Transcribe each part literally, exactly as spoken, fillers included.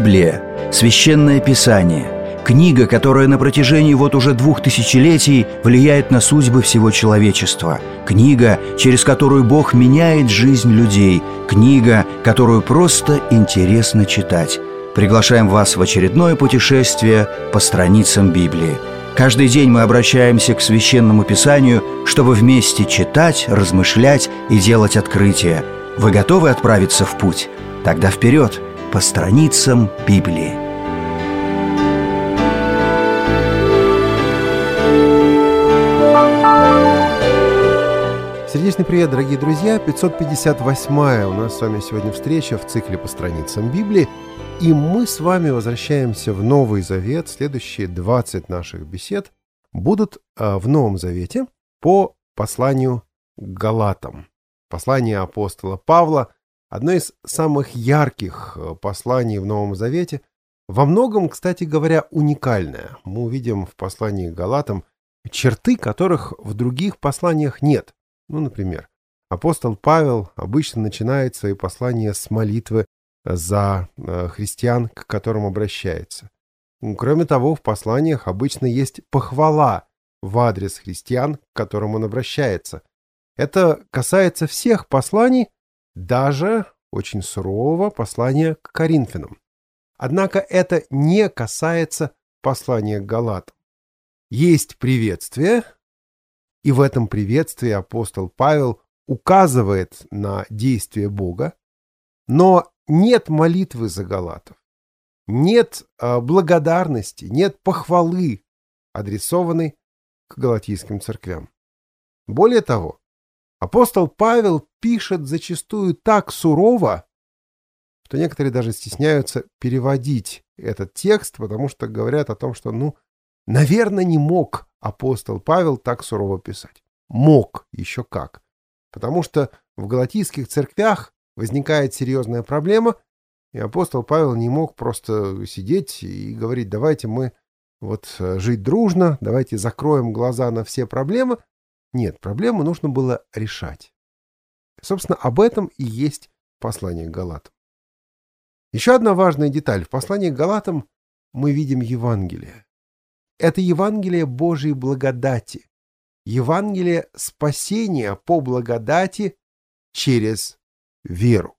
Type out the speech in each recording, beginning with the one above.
Библия – священное писание, книга, которая на протяжении вот уже двух тысячелетий влияет на судьбы всего человечества, книга, через которую Бог меняет жизнь людей, книга, которую просто интересно читать. Приглашаем вас в очередное путешествие по страницам Библии. Каждый день мы обращаемся к Священному Писанию, чтобы вместе читать, размышлять и делать открытия. Вы готовы отправиться в путь? Тогда вперед, по страницам Библии. Сердечный привет, дорогие друзья! пятьсот пятьдесят восьмая у нас с вами сегодня встреча в цикле по страницам Библии. И мы с вами возвращаемся в Новый Завет. Следующие двадцать наших бесед будут э, в Новом Завете по посланию к Галатам. Послание апостола Павла – одно из самых ярких посланий в Новом Завете. Во многом, кстати говоря, уникальное. Мы увидим в послании к Галатам черты, которых в других посланиях нет. Ну, например, апостол Павел обычно начинает свои послания с молитвы за христиан, к которым обращается. Кроме того, в посланиях обычно есть похвала в адрес христиан, к которым он обращается. Это касается всех посланий, даже очень сурового послания к Коринфянам. Однако это не касается послания к Галатам. Есть приветствие, и в этом приветствии апостол Павел указывает на действие Бога, но нет молитвы за галатов, нет э, благодарности, нет похвалы, адресованной к галатийским церквям. Более того, апостол Павел пишет зачастую так сурово, что некоторые даже стесняются переводить этот текст, потому что говорят о том, что, ну, наверное, не мог апостол Павел так сурово писать. Мог еще как. Потому что в галатийских церквях возникает серьезная проблема, и апостол Павел не мог просто сидеть и говорить: давайте мы вот жить дружно, давайте закроем глаза на все проблемы. Нет, проблему нужно было решать. Собственно, об этом и есть послание к Галатам. Еще одна важная деталь. В послании к Галатам мы видим Евангелие. Это Евангелие Божьей благодати. Евангелие спасения по благодати через веру.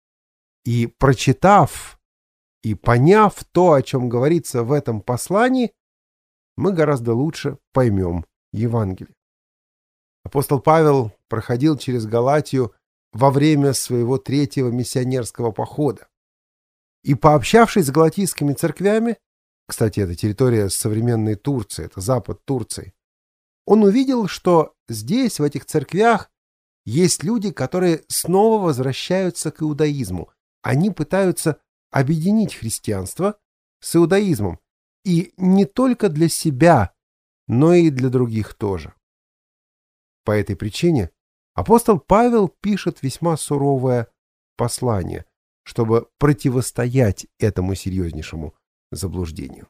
И прочитав и поняв то, о чем говорится в этом послании, мы гораздо лучше поймем Евангелие. Апостол Павел проходил через Галатию во время своего третьего миссионерского похода. И, пообщавшись с галатийскими церквями, кстати, это территория современной Турции, это запад Турции, он увидел, что здесь, в этих церквях, есть люди, которые снова возвращаются к иудаизму. Они пытаются объединить христианство с иудаизмом. И не только для себя, но и для других тоже. По этой причине апостол Павел пишет весьма суровое послание, чтобы противостоять этому серьезнейшему заблуждению.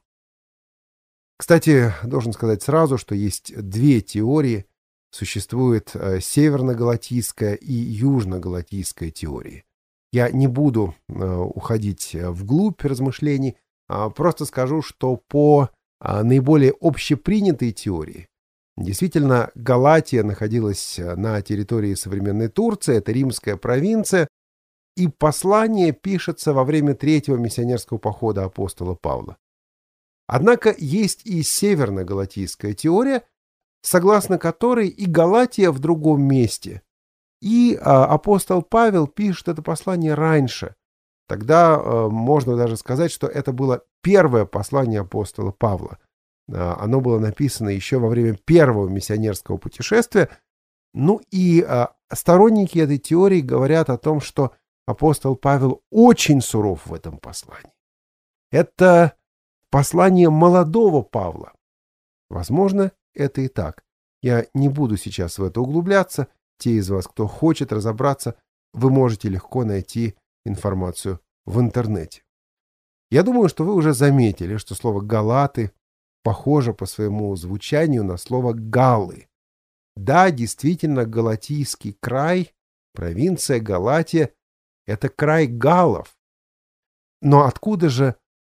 Кстати, должен сказать сразу, что есть две теории. Существует северно-галатийская и южно-галатийская теории. Я не буду уходить вглубь размышлений, а просто скажу, что по наиболее общепринятой теории действительно Галатия находилась на территории современной Турции, это римская провинция, и послание пишется во время третьего миссионерского похода апостола Павла. Однако есть и северно-галатийская теория, согласно которой и Галатия в другом месте, и а, апостол Павел пишет это послание раньше. Тогда а, можно даже сказать, что это было первое послание апостола Павла. А, оно было написано еще во время первого миссионерского путешествия. Ну и а, сторонники этой теории говорят о том, что апостол Павел очень суров в этом послании. Это послание молодого Павла. Возможно, это и так. Я не буду сейчас в это углубляться. Те из вас, кто хочет разобраться, вы можете легко найти информацию в интернете. Я думаю, что вы уже заметили, что слово «галаты» похоже по своему звучанию на слово «галлы». Да, действительно, Галатийский край, провинция Галатия — это край галлов. Но откуда же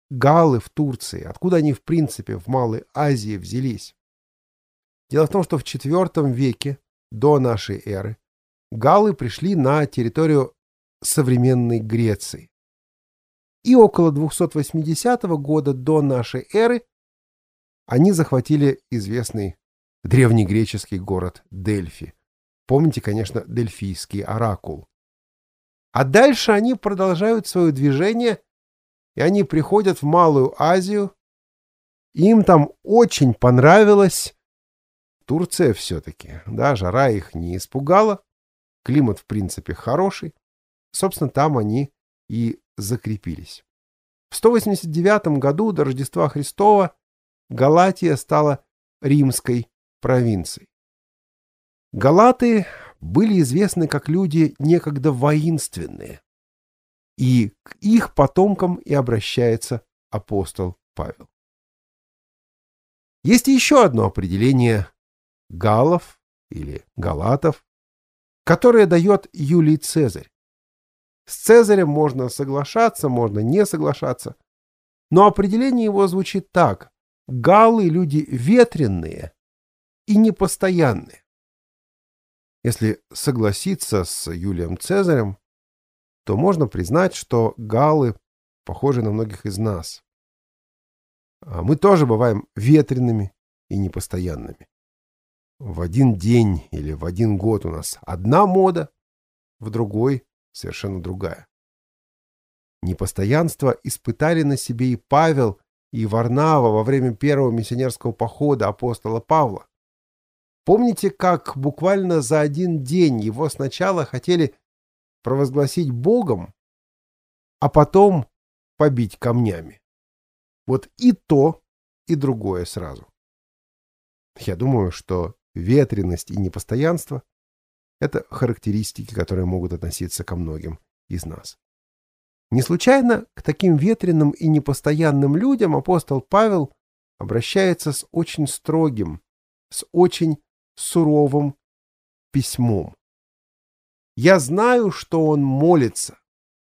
галлы в Турции, откуда они, в принципе, в Малой Азии взялись? Дело в том, что в четвёртом веке до нашей эры галлы пришли на территорию современной Греции. И около двухсот восьмидесятого года до нашей эры они захватили известный древнегреческий город Дельфи. Помните, конечно, Дельфийский оракул. А дальше они продолжают свое движение, и они приходят в Малую Азию. Им там очень понравилось. Турция все-таки, да, жара их не испугала. Климат, в принципе, хороший. Собственно, там они и закрепились. В сто восемьдесят девятом году до Рождества Христова Галатия стала римской провинцией. Галаты были известны как люди некогда воинственные, и к их потомкам и обращается апостол Павел. Есть еще одно определение галлов или галатов, которое дает Юлий Цезарь. С Цезарем можно соглашаться, можно не соглашаться, но определение его звучит так: галлы — люди ветреные и непостоянные. Если согласиться с Юлием Цезарем, то можно признать, что галлы похожи на многих из нас. Мы тоже бываем ветреными и непостоянными. В один день или в один год у нас одна мода, в другой совершенно другая. Непостоянство испытали на себе и Павел, и Варнава во время первого миссионерского похода апостола Павла. Помните, как буквально за один день его сначала хотели провозгласить Богом, а потом побить камнями? Вот и то, и другое сразу. Я думаю, что ветреность и непостоянство — это характеристики, которые могут относиться ко многим из нас. Не случайно к таким ветреным и непостоянным людям апостол Павел обращается с очень строгим, с очень суровым письмом. Я знаю, что он молится,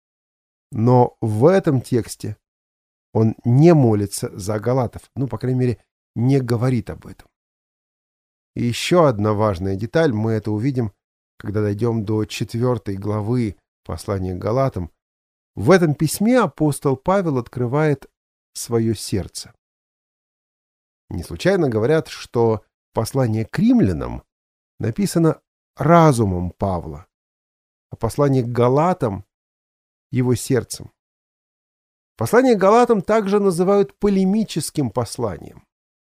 но в этом тексте он не молится за галатов, ну, по крайней мере, не говорит об этом. И еще одна важная деталь, мы это увидим, когда дойдем до четвертой главы послания к Галатам. В этом письме апостол Павел открывает свое сердце. Не случайно говорят, что послание к римлянам написано разумом Павла, а послание к Галатам — его сердцем. Послание к Галатам также называют полемическим посланием.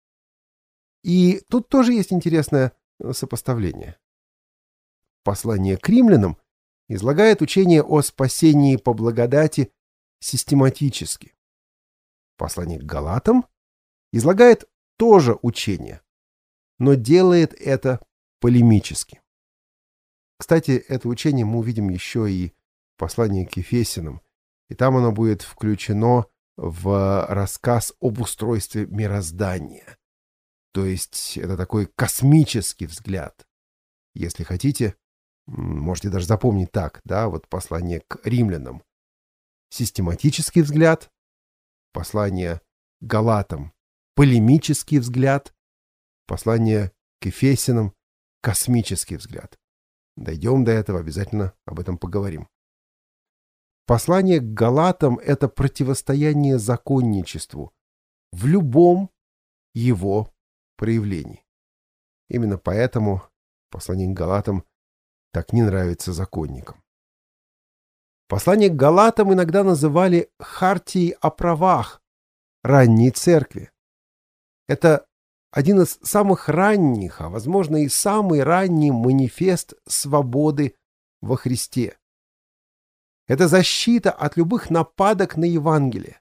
И тут тоже есть интересное сопоставление. Послание к римлянам излагает учение о спасении по благодати систематически. Послание к Галатам излагает тоже учение, но делает это полемически. Кстати, это учение мы увидим еще и в послании к Ефесянам, и там оно будет включено в рассказ об устройстве мироздания. То есть это такой космический взгляд. Если хотите, можете даже запомнить так, да, вот послание к римлянам — систематический взгляд, послание к Галатам — полемический взгляд, послание к Ефесянам — космический взгляд. Дойдем до этого, обязательно об этом поговорим. Послание к Галатам — это противостояние законничеству в любом его проявлений. Именно поэтому послание к Галатам так не нравится законникам. Послание к Галатам иногда называли хартией о правах ранней церкви. Это один из самых ранних, а возможно и самый ранний манифест свободы во Христе. Это защита от любых нападок на Евангелие.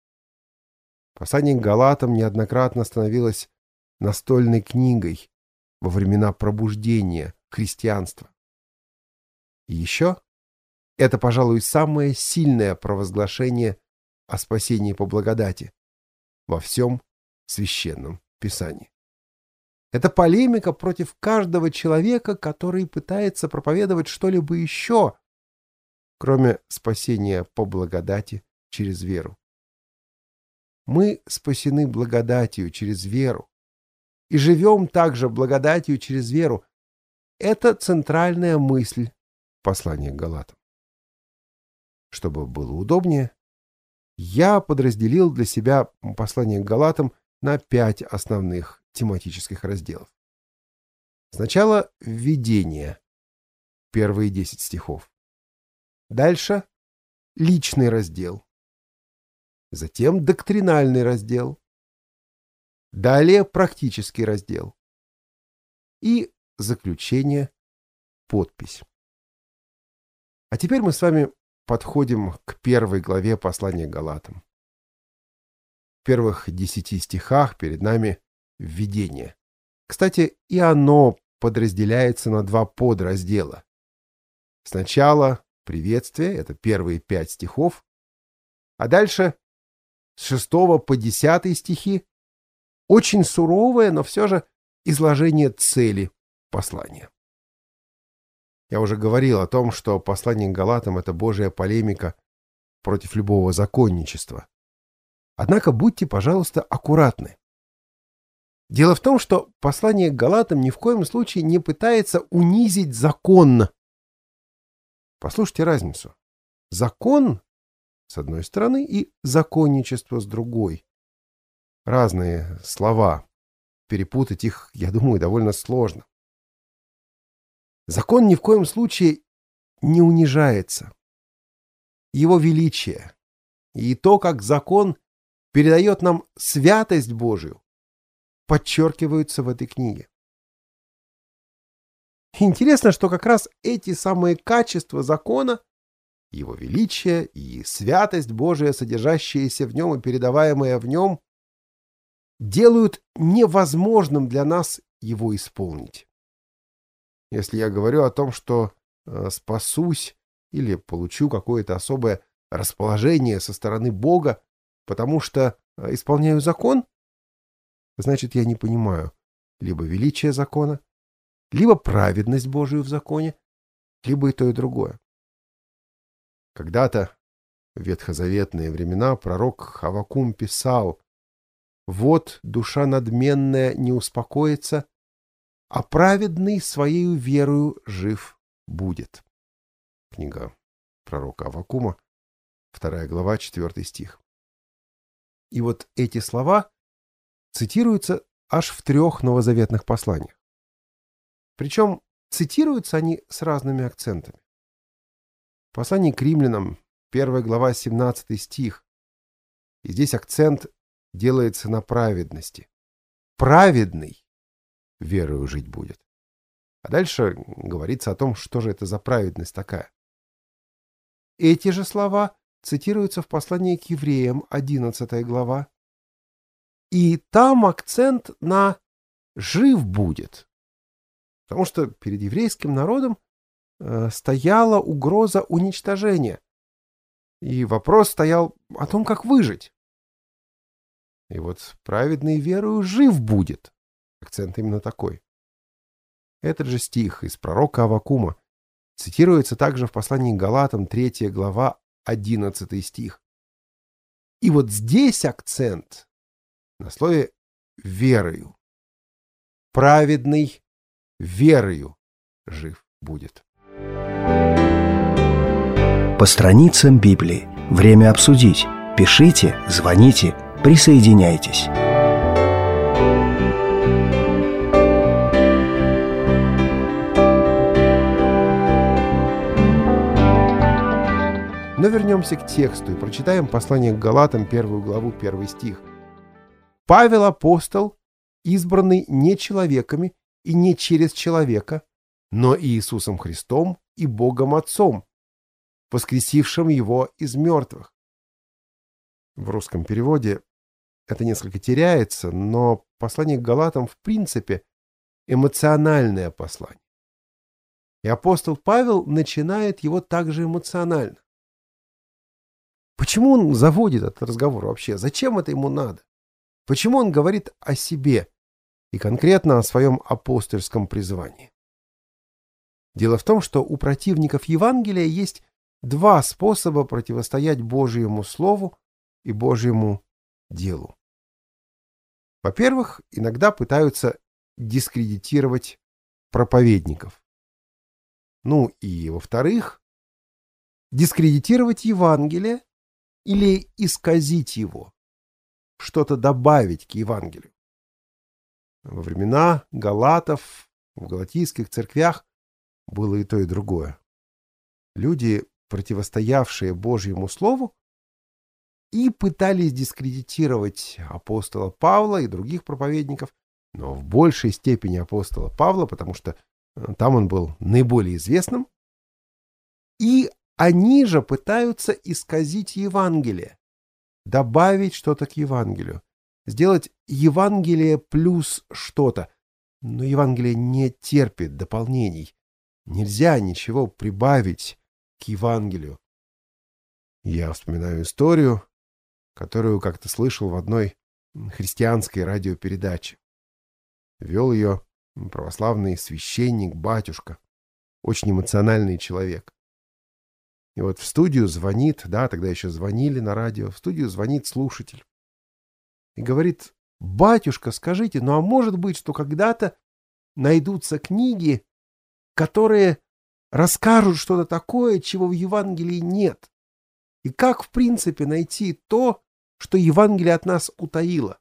Послание к Галатам неоднократно становилось настольной книгой во времена пробуждения христианства. И еще это, пожалуй, самое сильное провозглашение о спасении по благодати во всем Священном Писании. Это полемика против каждого человека, который пытается проповедовать что-либо еще, кроме спасения по благодати через веру. Мы спасены благодатью через веру и живем также благодатью через веру. Это центральная мысль послания к Галатам. Чтобы было удобнее, я подразделил для себя послание к Галатам на пять основных тематических разделов. Сначала введение, первые десять стихов. Дальше личный раздел. Затем доктринальный раздел. Далее практический раздел. И заключение, подпись. А теперь мы с вами подходим к первой главе послания к Галатам. В первых десяти стихах перед нами введение. Кстати, и оно подразделяется на два подраздела. Сначала приветствие, это первые пять стихов, а дальше с шестого по десятый стихи очень суровое, но все же изложение цели послания. Я уже говорил о том, что послание к Галатам — это Божья полемика против любого законничества. Однако будьте, пожалуйста, аккуратны. Дело в том, что послание к Галатам ни в коем случае не пытается унизить закон. Послушайте разницу. Закон с одной стороны и законничество с другой. Разные слова. Перепутать их, я думаю, довольно сложно. Закон ни в коем случае не унижается. Его величие и то, как закон передает нам святость Божию, подчеркиваются в этой книге. Интересно, что как раз эти самые качества закона, его величие и святость Божия, содержащиеся в нем и передаваемые в нем, делают невозможным для нас его исполнить. Если я говорю о том, что э, спасусь или получу какое-то особое расположение со стороны Бога, потому что э, исполняю закон, значит, я не понимаю либо величие закона, либо праведность Божию в законе, либо и то, и другое. Когда-то, в ветхозаветные времена, пророк Хавакум писал: «Вот душа надменная не успокоится, а праведный своею верою жив будет». Книга пророка Аввакума, вторая глава, четвертый стих. И вот эти слова цитируются аж в трех новозаветных посланиях. Причем цитируются они с разными акцентами. В послании к римлянам, первая глава, семнадцатый стих. И здесь акцент делается на праведности. Праведный верою жить будет. А дальше говорится о том, что же это за праведность такая. Эти же слова цитируются в послании к евреям, одиннадцатая глава. И там акцент на «жив будет». Потому что перед еврейским народом э, стояла угроза уничтожения. И вопрос стоял о том, как выжить. И вот праведный верою жив будет. Акцент именно такой. Этот же стих из пророка Аввакума цитируется также в послании к Галатам, третья глава, одиннадцатый стих. И вот здесь акцент на слове «верою». Праведный верою жив будет. По страницам Библии. Время обсудить. Пишите, звоните, присоединяйтесь. Но вернемся к тексту и прочитаем послание к Галатам, первую главу, первый стих. «Павел апостол, избранный не человеками и не через человека, но и Иисусом Христом и Богом Отцом, воскресившим его из мертвых». В русском переводе это несколько теряется, но послание к Галатам в принципе эмоциональное послание. И апостол Павел начинает его также эмоционально. Почему он заводит этот разговор вообще? Зачем это ему надо? Почему он говорит о себе и конкретно о своем апостольском призвании? Дело в том, что у противников Евангелия есть два способа противостоять Божьему Слову и Божьему делу. Во-первых, иногда пытаются дискредитировать проповедников. Ну и, во-вторых, дискредитировать Евангелие или исказить его, что-то добавить к Евангелию. Во времена галатов, в галатийских церквях было и то, и другое. Люди, противостоявшие Божьему Слову, и пытались дискредитировать апостола Павла и других проповедников, но в большей степени апостола Павла, потому что там он был наиболее известным, и они же пытаются исказить Евангелие, добавить что-то к Евангелию, сделать Евангелие плюс что-то. Но Евангелие не терпит дополнений. Нельзя ничего прибавить к Евангелию. Я вспоминаю историю, которую как-то слышал в одной христианской радиопередаче. Вел ее православный священник, батюшка, очень эмоциональный человек. И вот в студию звонит, да, тогда еще звонили на радио, в студию звонит слушатель. И говорит: батюшка, скажите, ну а может быть, что когда-то найдутся книги, которые расскажут что-то такое, чего в Евангелии нет? И как, в принципе, найти то, что Евангелие от нас утаило?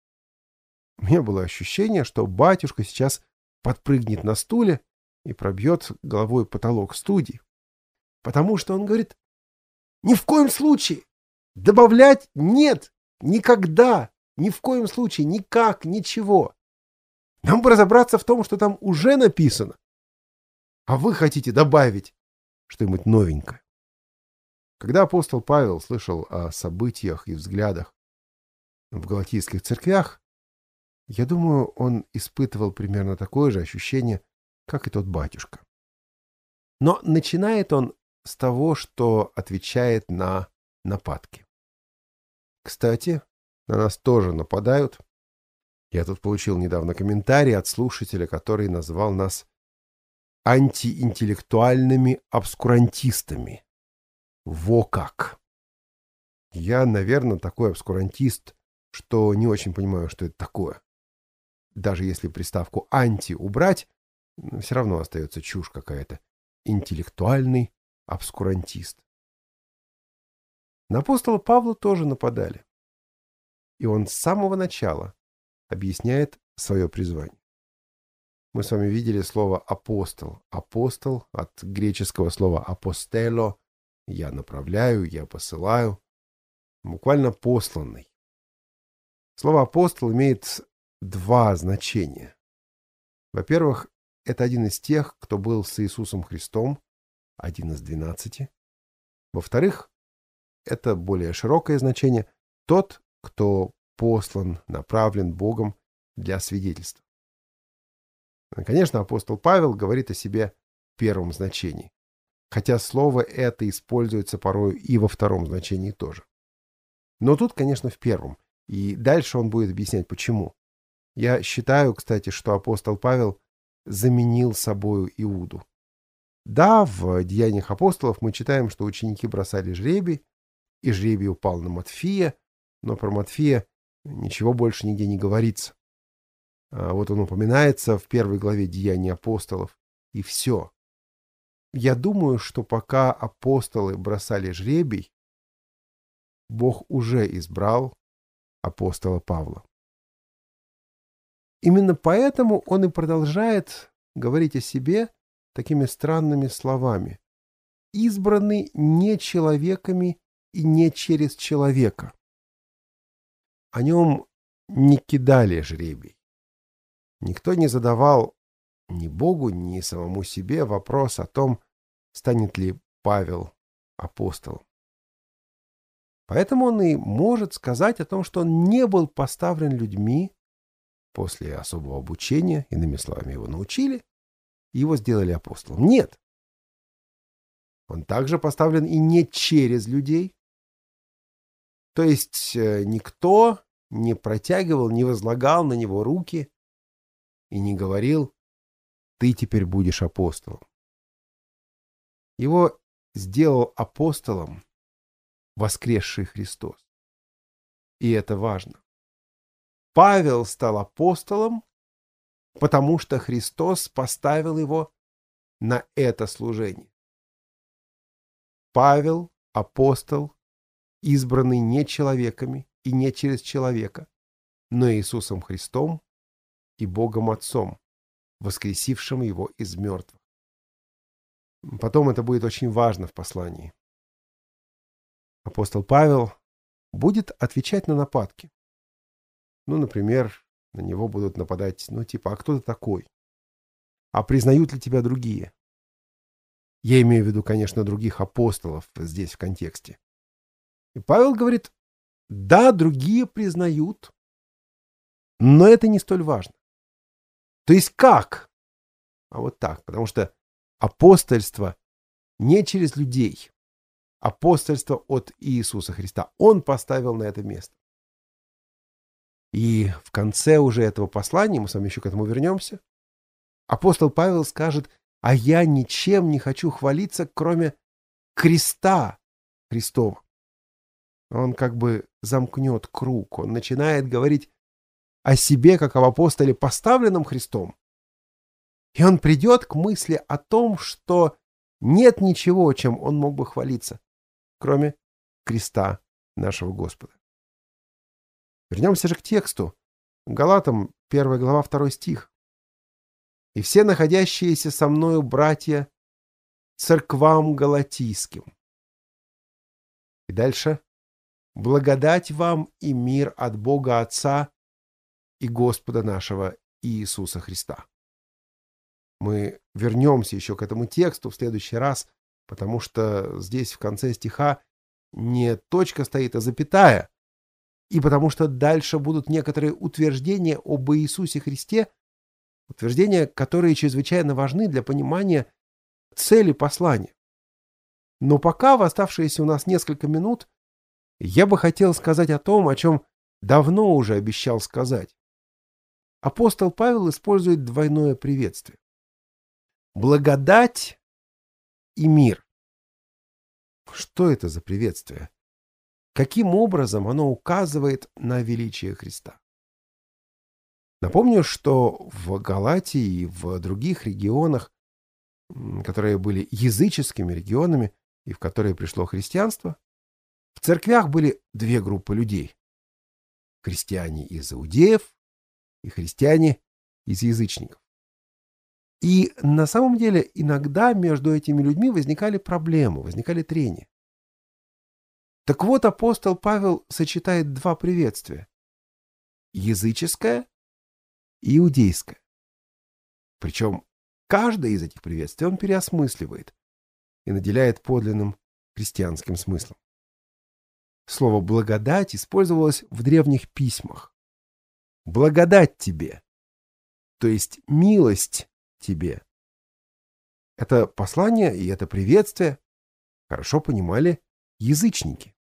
У меня было ощущение, что батюшка сейчас подпрыгнет на стуле и пробьет головой потолок студии. Потому что он говорит: ни в коем случае добавлять нет, никогда, ни в коем случае, никак, ничего. Нам бы разобраться в том, что там уже написано. А вы хотите добавить что-нибудь новенькое. Когда апостол Павел слышал о событиях и взглядах в галатийских церквях, я думаю, он испытывал примерно такое же ощущение, как и тот батюшка. Но начинает он с того, что отвечает на нападки. Кстати, на нас тоже нападают. Я тут получил недавно комментарий от слушателя, который назвал нас антиинтеллектуальными обскурантистами. Во как! Я, наверное, такой обскурантист, что не очень понимаю, что это такое. Даже если приставку «анти» убрать, все равно остается чушь какая-то. Интеллектуальный обскурантист. На апостола Павла тоже нападали. И он с самого начала объясняет свое призвание. Мы с вами видели слово «апостол». Апостол от греческого слова «апостело» — «я направляю», «я посылаю», буквально «посланный». Слово «апостол» имеет два значения. Во-первых, это один из тех, кто был с Иисусом Христом, один из двенадцати. Во-вторых, это более широкое значение — тот, кто послан, направлен Богом для свидетельства. Конечно, апостол Павел говорит о себе в первом значении, хотя слово это используется порой и во втором значении тоже. Но тут, конечно, в первом, и дальше он будет объяснять, почему. Я считаю, кстати, что апостол Павел заменил собою Иуду. Да, в Деяниях апостолов мы читаем, что ученики бросали жребий, и жребий упал на Матфия, но про Матфия ничего больше нигде не говорится. А вот он упоминается в первой главе Деяний апостолов, и все. Я думаю, что пока апостолы бросали жребий, Бог уже избрал апостола Павла. Именно поэтому он и продолжает говорить о себе такими странными словами: избранный не человеками и не через человека. О нем не кидали жребий. Никто не задавал ни Богу, ни самому себе вопрос о том, станет ли Павел апостолом. Поэтому он и может сказать о том, что он не был поставлен людьми после особого обучения, иными словами, его научили, и его сделали апостолом. Нет. Он также поставлен и не через людей. То есть никто не протягивал, не возлагал на него руки и не говорил: ты теперь будешь апостолом. Его сделал апостолом воскресший Христос. И это важно. Павел стал апостолом, потому что Христос поставил его на это служение. Павел – апостол, избранный не человеками и не через человека, но Иисусом Христом и Богом Отцом, воскресившим его из мертвых. Потом это будет очень важно в послании. Апостол Павел будет отвечать на нападки. Ну, например, на него будут нападать, ну, типа, а кто ты такой? А признают ли тебя другие? Я имею в виду, конечно, других апостолов здесь в контексте. И Павел говорит, да, другие признают, но это не столь важно. То есть как? А вот так, потому что апостольство не через людей, апостольство от Иисуса Христа. Он поставил на это место. И в конце уже этого послания, мы с вами еще к этому вернемся, апостол Павел скажет, а я ничем не хочу хвалиться, кроме креста Христова. Он как бы замкнет круг, он начинает говорить о себе, как об апостоле, поставленном Христом. И он придет к мысли о том, что нет ничего, чем он мог бы хвалиться, кроме креста нашего Господа. Вернемся же к тексту. Галатам, первая глава, второй стих. «И все находящиеся со мною братья церквам галатийским». И дальше. «Благодать вам и мир от Бога Отца и Господа нашего Иисуса Христа». Мы вернемся еще к этому тексту в следующий раз, потому что здесь в конце стиха не точка стоит, а запятая, и потому что дальше будут некоторые утверждения об Иисусе Христе, утверждения, которые чрезвычайно важны для понимания цели послания. Но пока в оставшиеся у нас несколько минут я бы хотел сказать о том, о чем давно уже обещал сказать. Апостол Павел использует двойное приветствие. Благодать и мир. Что это за приветствие? Каким образом оно указывает на величие Христа? Напомню, что в Галатии и в других регионах, которые были языческими регионами и в которые пришло христианство, в церквях были две группы людей. Христиане из иудеев и христиане из язычников. И на самом деле иногда между этими людьми возникали проблемы, возникали трения. Так вот, апостол Павел сочетает два приветствия. Языческое и иудейское. Причем каждое из этих приветствий он переосмысливает и наделяет подлинным христианским смыслом. Слово «благодать» использовалось в древних письмах. «Благодать тебе», то есть «милость тебе». Это послание и это приветствие хорошо понимали язычники.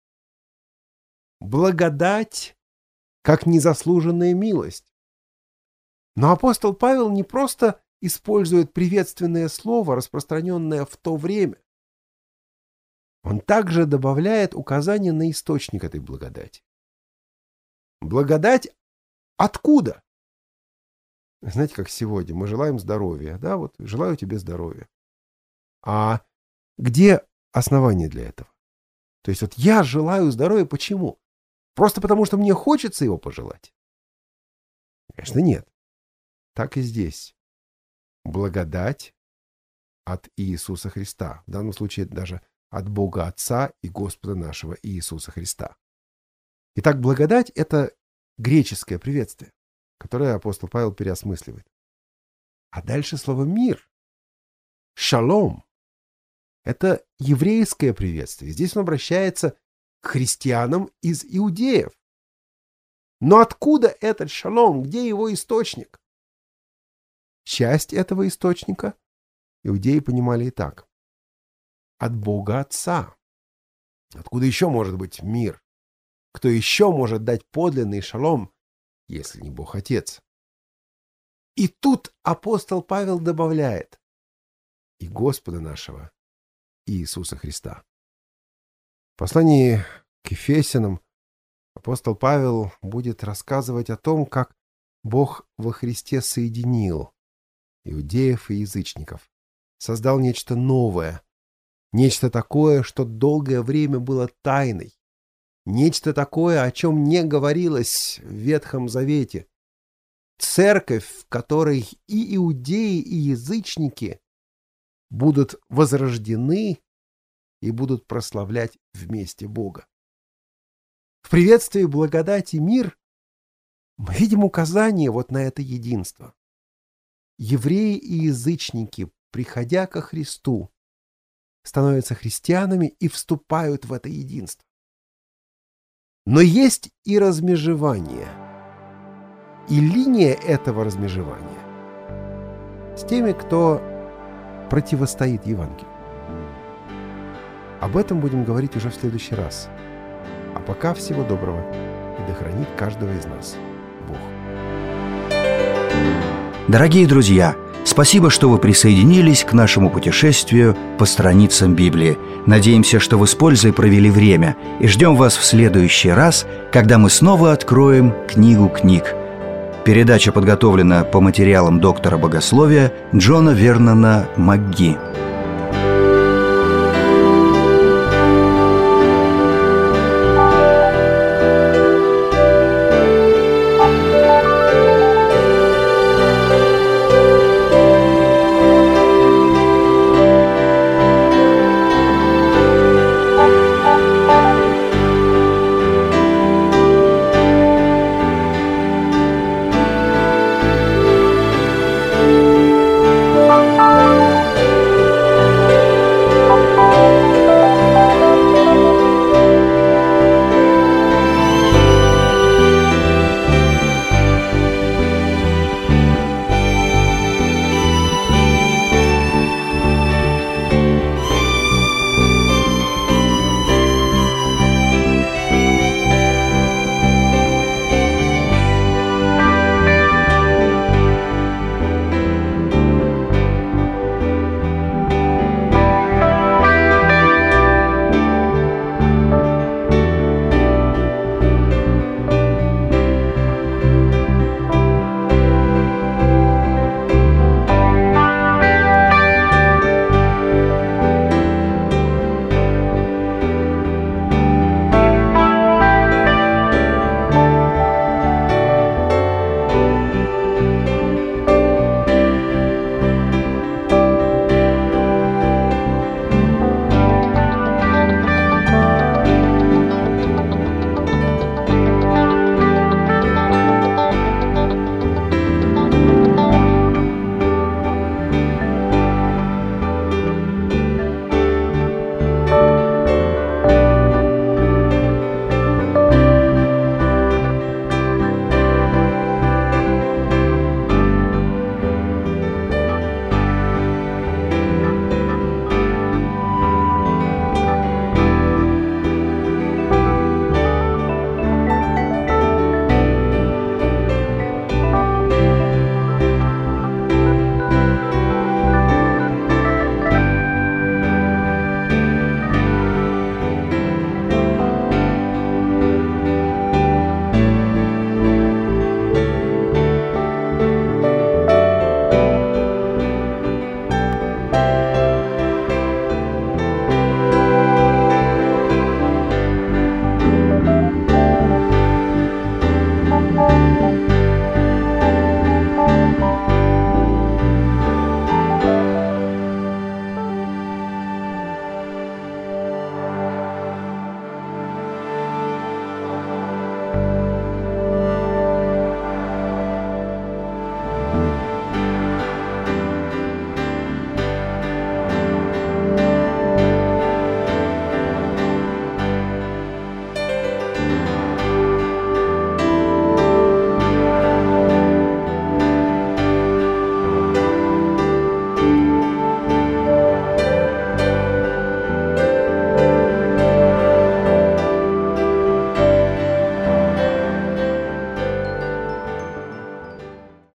Благодать как незаслуженная милость. Но апостол Павел не просто использует приветственное слово, распространенное в то время. Он также добавляет указание на источник этой благодати. Благодать откуда? Знаете, как сегодня мы желаем здоровья, да, вот желаю тебе здоровья. А где основание для этого? То есть вот я желаю здоровья, почему? Просто потому, что мне хочется его пожелать? Конечно, нет. Так и здесь. Благодать от Иисуса Христа. В данном случае даже от Бога Отца и Господа нашего Иисуса Христа. Итак, благодать — это греческое приветствие, которое апостол Павел переосмысливает. А дальше слово «мир». Шалом. Это еврейское приветствие. Здесь он обращается к христианам из иудеев. Но откуда этот шалом? Где его источник? Часть этого источника иудеи понимали и так. От Бога Отца. Откуда еще может быть мир? Кто еще может дать подлинный шалом, если не Бог Отец? И тут апостол Павел добавляет: и Господа нашего Иисуса Христа. В послании к Ефесянам Апостол Павел будет рассказывать о том, как Бог во Христе соединил иудеев и язычников, создал нечто новое, нечто такое, что долгое время было тайной, нечто такое, о чем не говорилось в Ветхом Завете. Церковь, в которой и иудеи, и язычники будут возрождены и будут прославлять вместе Бога. В приветствии благодати и мир мы видим указание вот на это единство. Евреи и язычники, приходя ко Христу, становятся христианами и вступают в это единство. Но есть и размежевание, и линия этого размежевания с теми, кто противостоит Евангелию. Об этом будем говорить уже в следующий раз. А пока всего доброго, и да хранит каждого из нас Бог. Дорогие друзья, спасибо, что вы присоединились к нашему путешествию по страницам Библии. Надеемся, что вы с пользой провели время, и ждем вас в следующий раз, когда мы снова откроем книгу книг. Передача подготовлена по материалам доктора богословия Джона Вернона МакГи.